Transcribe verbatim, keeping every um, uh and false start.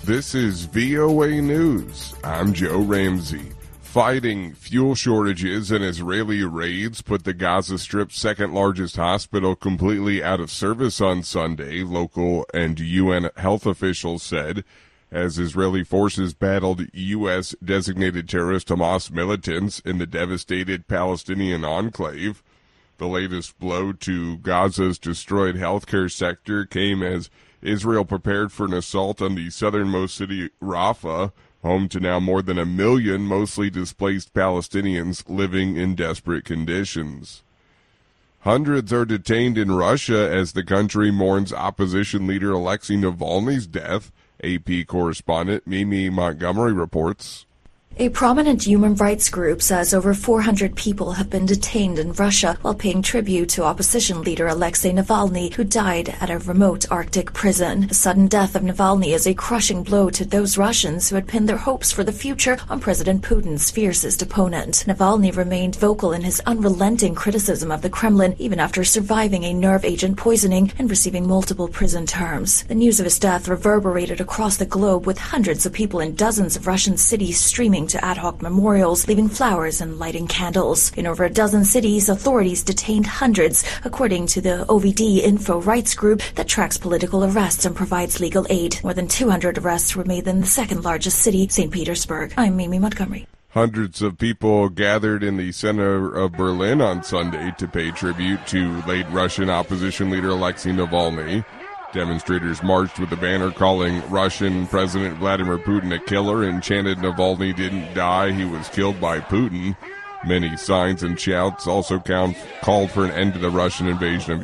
This is V O A News. I'm Joe Ramsey. Fighting fuel shortages and Israeli raids put the Gaza Strip's second-largest hospital completely out of service on Sunday, local and U N health officials said, as Israeli forces battled U S-designated terrorist Hamas militants in the devastated Palestinian enclave. The latest blow to Gaza's destroyed healthcare sector came as Israel prepared for an assault on the southernmost city, Rafah, home to now more than a million mostly displaced Palestinians living in desperate conditions. Hundreds are detained in Russia as the country mourns opposition leader Alexei Navalny's death, A P correspondent Mimi Montgomery reports. A prominent human rights group says over four hundred people have been detained in Russia while paying tribute to opposition leader Alexei Navalny, who died at a remote Arctic prison. The sudden death of Navalny is a crushing blow to those Russians who had pinned their hopes for the future on President Putin's fiercest opponent. Navalny remained vocal in his unrelenting criticism of the Kremlin, even after surviving a nerve agent poisoning and receiving multiple prison terms. The news of his death reverberated across the globe, with hundreds of people in dozens of Russian cities streaming to ad hoc memorials, leaving flowers and lighting candles. In over a dozen cities, authorities detained hundreds, according to the O V D Info Rights Group that tracks political arrests and provides legal aid. More than two hundred arrests were made in the second largest city, Saint Petersburg. I'm Mimi Montgomery. Hundreds of people gathered in the center of Berlin on Sunday to pay tribute to late Russian opposition leader Alexei Navalny. Demonstrators marched with a banner calling Russian President Vladimir Putin a killer and chanted Navalny didn't die, he was killed by Putin. Many signs and shouts also count, called for an end to the Russian invasion of